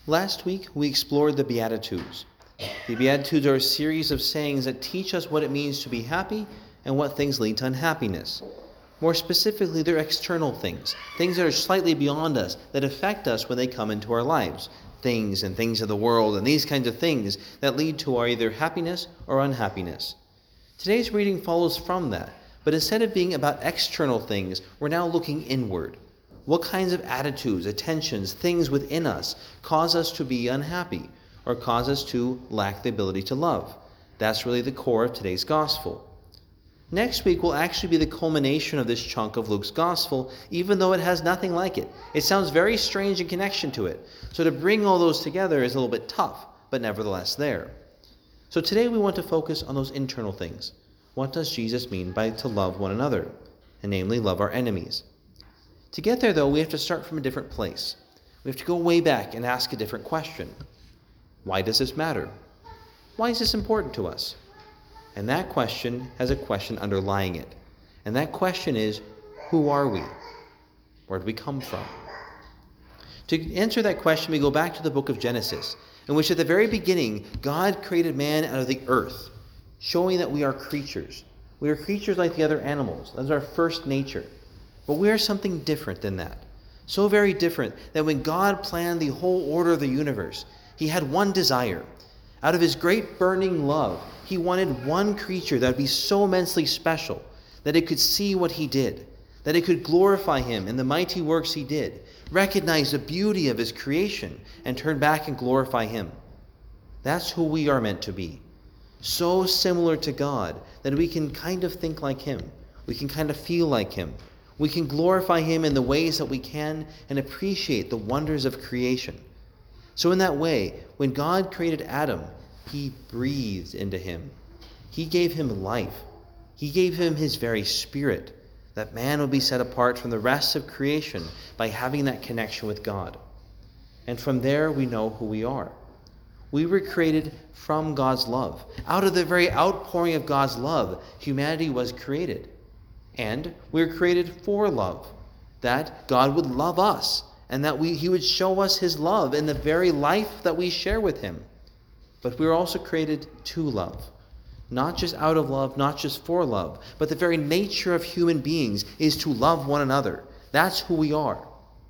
Last week, we explored the Beatitudes. The Beatitudes are a series of sayings that teach us what it means to be happy and what things lead to unhappiness. More specifically, they're external things that are slightly beyond us, that affect us when they come into our lives. Things and things of the world and these kinds of things that lead to our either happiness or unhappiness. Today's reading follows from that, but instead of being about external things, we're now looking inward. What kinds of attitudes, attentions, things within us cause us to be unhappy or cause us to lack the ability to love? That's really the core of today's gospel. Next week will actually be the culmination of this chunk of Luke's gospel, even though it has nothing like it. It sounds very strange in connection to it. So to bring all those together is a little bit tough, but nevertheless there. So today we want to focus on those internal things. What does Jesus mean by to love one another, and namely love our enemies? To get there, though, we have to start from a different place. We have to go way back and ask a different question. Why does this matter? Why is this important to us? And that question has a question underlying it. And that question is, who are we? Where do we come from? To answer that question, we go back to the book of Genesis, in which at the very beginning, God created man out of the earth, showing that we are creatures. We are creatures like the other animals. That's our first nature. But we are something different than that. So very different that when God planned the whole order of the universe, he had one desire. Out of his great burning love, he wanted one creature that would be so immensely special that it could see what he did, that it could glorify him in the mighty works he did, recognize the beauty of his creation, and turn back and glorify him. That's who we are meant to be. So similar to God that we can kind of think like him. We can kind of feel like him. We can glorify him in the ways that we can and appreciate the wonders of creation. So in that way, when God created Adam, he breathed into him. He gave him life. He gave him his very spirit, that man would be set apart from the rest of creation by having that connection with God. And from there, we know who we are. We were created from God's love. Out of the very outpouring of God's love, humanity was created. And we were created for love, that God would love us, and that he would show us his love in the very life that we share with him. But we were also created to love. Not just out of love, not just for love, but the very nature of human beings is to love one another. That's who we are.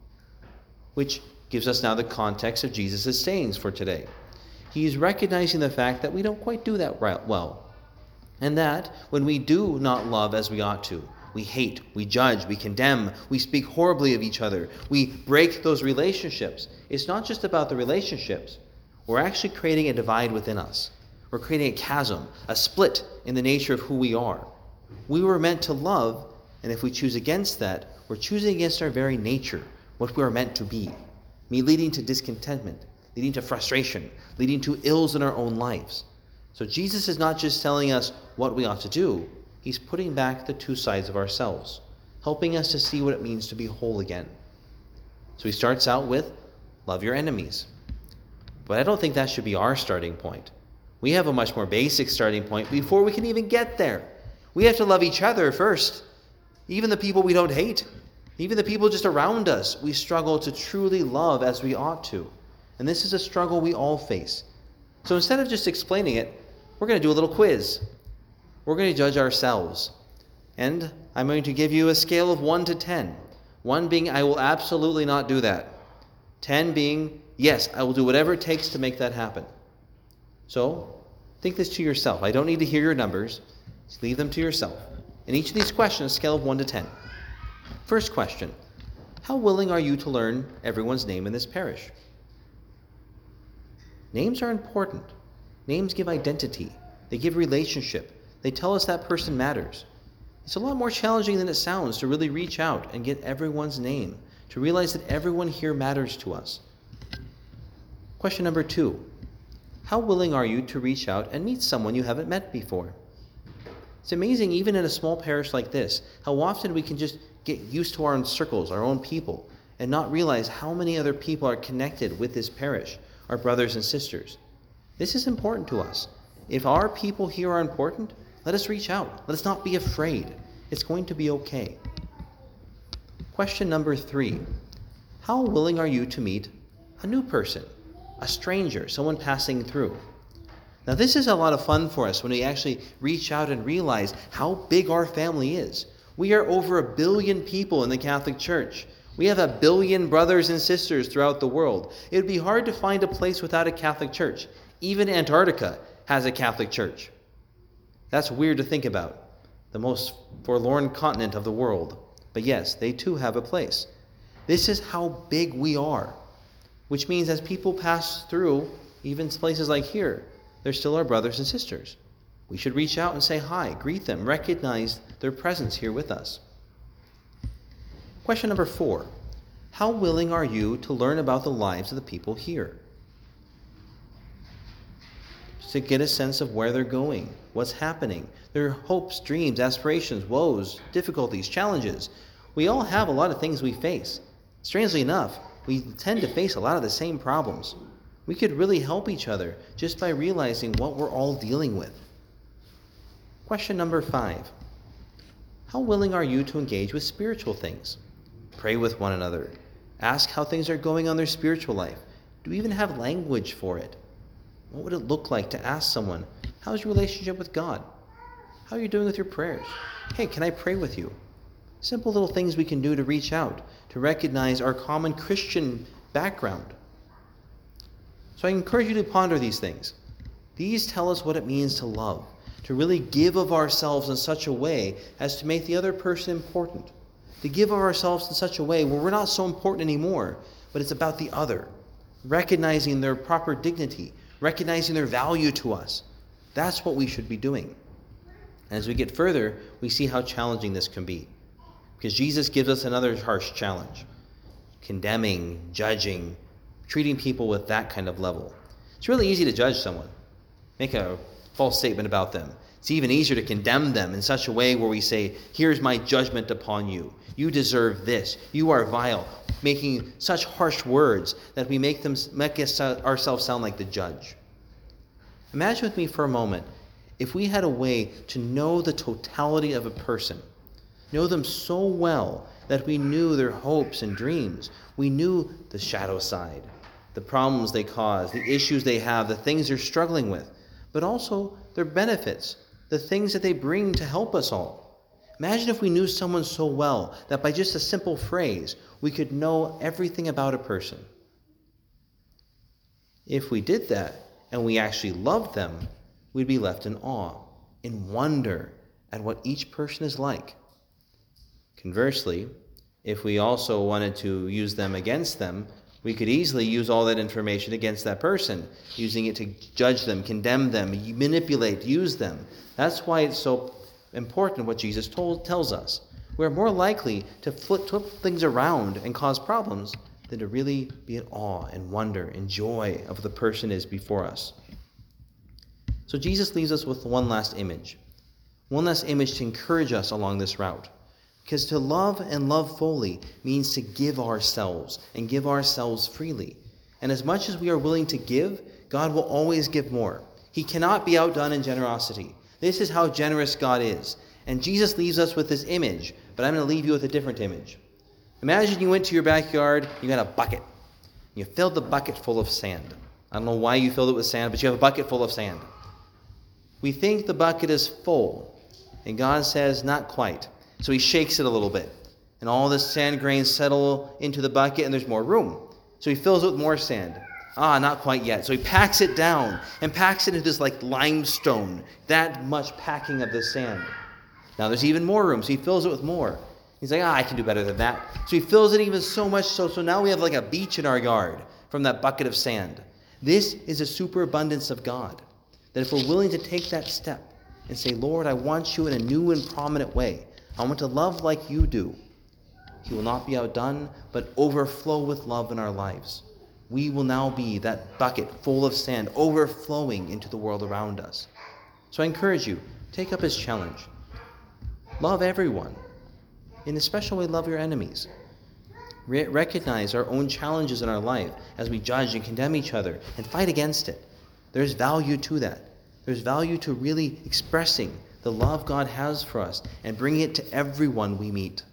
Which gives us now the context of Jesus' sayings for today. He is recognizing the fact that we don't quite do that well. And that when we do not love as we ought to, we hate, we judge, we condemn, we speak horribly of each other, we break those relationships. It's not just about the relationships. We're actually creating a divide within us. We're creating a chasm, a split in the nature of who we are. We were meant to love, and if we choose against that, we're choosing against our very nature, what we are meant to be, leading to discontentment, leading to frustration, leading to ills in our own lives. So Jesus is not just telling us what we ought to do, he's putting back the two sides of ourselves, helping us to see what it means to be whole again. So he starts out with, love your enemies. But I don't think that should be our starting point. We have a much more basic starting point before we can even get there. We have to love each other first. Even the people we don't hate, even the people just around us, we struggle to truly love as we ought to. And this is a struggle we all face. So instead of just explaining it, we're going to do a little quiz. We're going to judge ourselves. And I'm going to give you a scale of 1 to 10. 1 being, I will absolutely not do that. 10 being, yes, I will do whatever it takes to make that happen. So, think this to yourself. I don't need to hear your numbers. Just leave them to yourself. In each of these questions, a scale of 1 to 10. First question, how willing are you to learn everyone's name in this parish? Names are important. Names give identity. They give relationship. They tell us that person matters. It's a lot more challenging than it sounds to really reach out and get everyone's name, to realize that everyone here matters to us. Question number 2. How willing are you to reach out and meet someone you haven't met before? It's amazing, even in a small parish like this, how often we can just get used to our own circles, our own people, and not realize how many other people are connected with this parish, our brothers and sisters. This is important to us. If our people here are important, let us reach out. Let us not be afraid. It's going to be okay. Question number 3. How willing are you to meet a new person? a stranger, someone passing through. Now, this is a lot of fun for us when we actually reach out and realize how big our family is. We are over 1 billion people in the Catholic Church. We have 1 billion brothers and sisters throughout the world. It would be hard to find a place without a Catholic Church. Even Antarctica has a Catholic Church. That's weird to think about. The most forlorn continent of the world. But yes, they too have a place. This is how big we are. Which means as people pass through, even places like here, they're still our brothers and sisters. We should reach out and say hi, greet them, recognize their presence here with us. Question number 4. How willing are you to learn about the lives of the people here? Just to get a sense of where they're going, what's happening, their hopes, dreams, aspirations, woes, difficulties, challenges. We all have a lot of things we face. Strangely enough, we tend to face a lot of the same problems. We could really help each other just by realizing what we're all dealing with. Question number 5. How willing are you to engage with spiritual things? Pray with one another. Ask how things are going on their spiritual life. Do we even have language for it? What would it look like to ask someone, how's your relationship with God? How are you doing with your prayers? Hey, can I pray with you? Simple little things we can do to reach out, to recognize our common Christian background. So I encourage you to ponder these things. These tell us what it means to love, to really give of ourselves in such a way as to make the other person important. To give of ourselves in such a way where we're not so important anymore, but it's about the other. Recognizing their proper dignity, recognizing their value to us. That's what we should be doing. And as we get further, we see how challenging this can be. Because Jesus gives us another harsh challenge. Condemning, judging, treating people with that kind of level. It's really easy to judge someone. Make a false statement about them. It's even easier to condemn them in such a way where we say, here's my judgment upon you. You deserve this. You are vile. Making such harsh words that we make ourselves sound like the judge. Imagine with me for a moment if we had a way to know the totality of a person, know them so well that we knew their hopes and dreams. We knew the shadow side, the problems they cause, the issues they have, the things they're struggling with, but also their benefits, the things that they bring to help us all. Imagine if we knew someone so well that by just a simple phrase, we could know everything about a person. If we did that, and we actually loved them, we'd be left in awe, in wonder at what each person is like. Conversely, if we also wanted to use them against them, we could easily use all that information against that person, using it to judge them, condemn them, manipulate, use them. That's why it's so important what Jesus tells us. We're more likely to flip things around and cause problems than to really be in awe and wonder and joy of the person is before us. So Jesus leaves us with one last image to encourage us along this route. Because to love and love fully means to give ourselves and give ourselves freely. And as much as we are willing to give, God will always give more. He cannot be outdone in generosity. This is how generous God is. And Jesus leaves us with this image, but I'm going to leave you with a different image. Imagine you went to your backyard, you got a bucket. You filled the bucket full of sand. I don't know why you filled it with sand, but you have a bucket full of sand. We think the bucket is full, and God says, not quite. So he shakes it a little bit, and all the sand grains settle into the bucket, and there's more room. So he fills it with more sand. Not quite yet. So he packs it down, and packs it into this like limestone, that much packing of the sand. Now there's even more room, so he fills it with more. He's like, I can do better than that. So he fills it even so much so now we have like a beach in our yard from that bucket of sand. This is a superabundance of God. That if we're willing to take that step and say, Lord, I want you in a new and prominent way. I want to love like you do. He will not be outdone, but overflow with love in our lives. We will now be that bucket full of sand overflowing into the world around us. So I encourage you, take up his challenge. Love everyone. In a special way, love your enemies. Recognize our own challenges in our life as we judge and condemn each other and fight against it. There's value to that. There's value to really expressing the love God has for us and bringing it to everyone we meet.